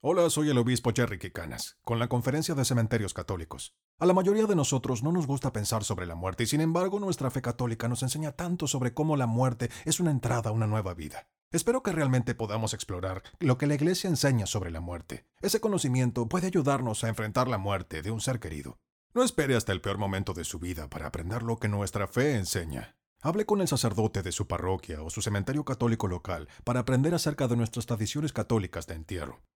Hola, soy el obispo Jerry Quicanas, con la Conferencia de Cementerios Católicos. A la mayoría de nosotros no nos gusta pensar sobre la muerte y sin embargo nuestra fe católica nos enseña tanto sobre cómo la muerte es una entrada a una nueva vida. Espero que realmente podamos explorar lo que la Iglesia enseña sobre la muerte. Ese conocimiento puede ayudarnos a enfrentar la muerte de un ser querido. No espere hasta el peor momento de su vida para aprender lo que nuestra fe enseña. Hable con el sacerdote de su parroquia o su cementerio católico local para aprender acerca de nuestras tradiciones católicas de entierro.